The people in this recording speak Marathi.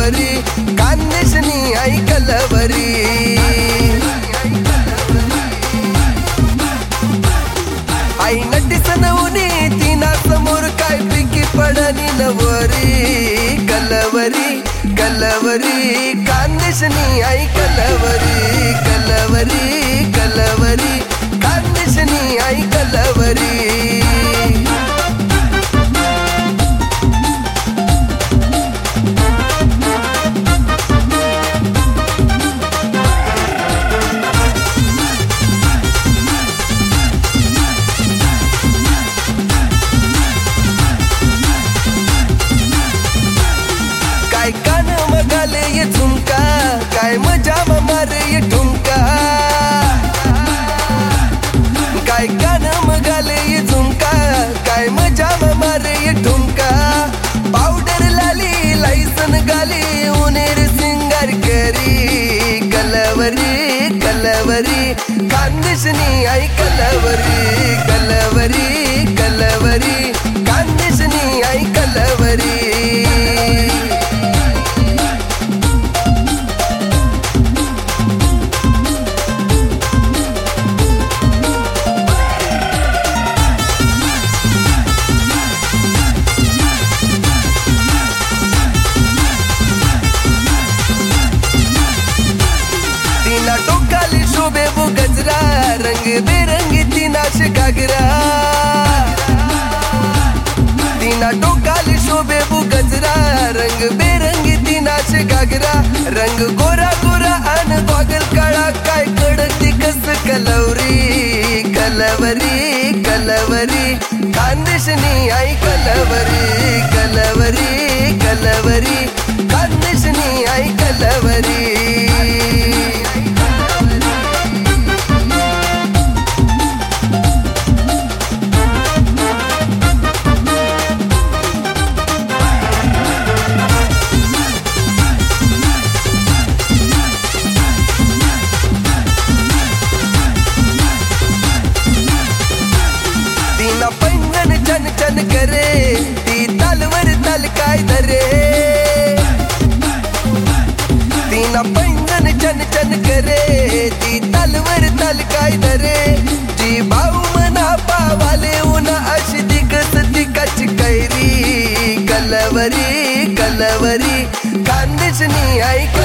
कलवरी कांदेशनी आई कलवरी आई नटी सनवनी तिना समोर काय पिकी पडनी नवरी कलवरी कलवरी कांदेशनी आई कलवरी कलवरी कलवरी कांदेशनी आई कलवरी काय कान मगाले ये झुमका काय मजा मारे ये ठुमका काय कान मगाले ये झुमका काय मजा मारे ये ठुमका पाउडर लाली लाइसन गाली उनेर सिंगार करी कलवरी कलवरी कांदेशनी आई कलवरी कलवरी कलवरी कांदेशनी आई कलवरी टोकाली शोभे वो गजरा रंग बेरंगी तीनाश घागरा तीना टोकाली शोभे वो गजरा रंग बेरंगी तीनाश घागरा रंग गोरा गोरा अन गोगल काळा काय कडती कस कलवरी कलवरी कलवरी कांदेशनी आई कलवरी कलवरी कलवरी कांदेशनी आई कलवरी तीना पैंजन चन चन करे ती तलवर तल काय धरे तीना पैंजन चन चन करे ती तलवर तल काय धरे जी भाऊ मना पावाले उना अशी दिगत दिकच कैरी कलवरी कलवरी कांदेशनी आई